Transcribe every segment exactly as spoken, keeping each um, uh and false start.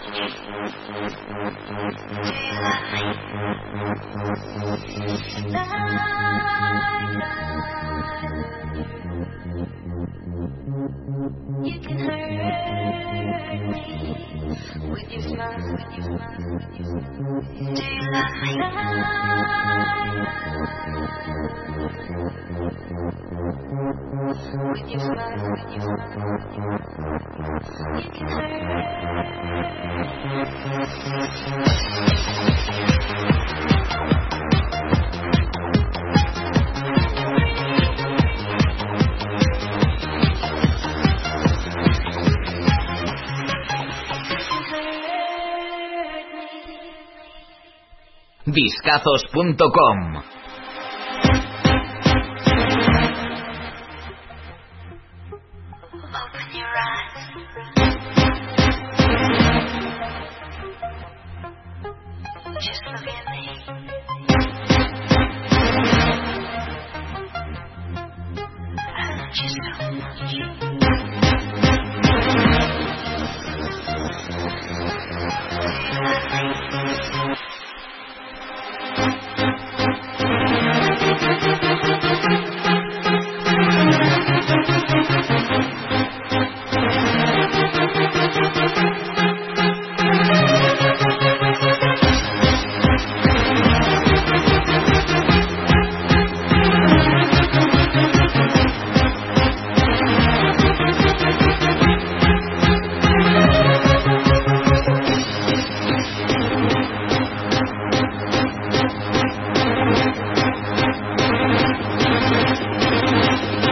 You can hurt me with your smile, with your smile, with your smile. Do you love me? With your smile, with your smile. You can hurt Discazos punto com.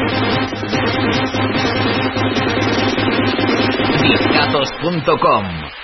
Discazos punto com.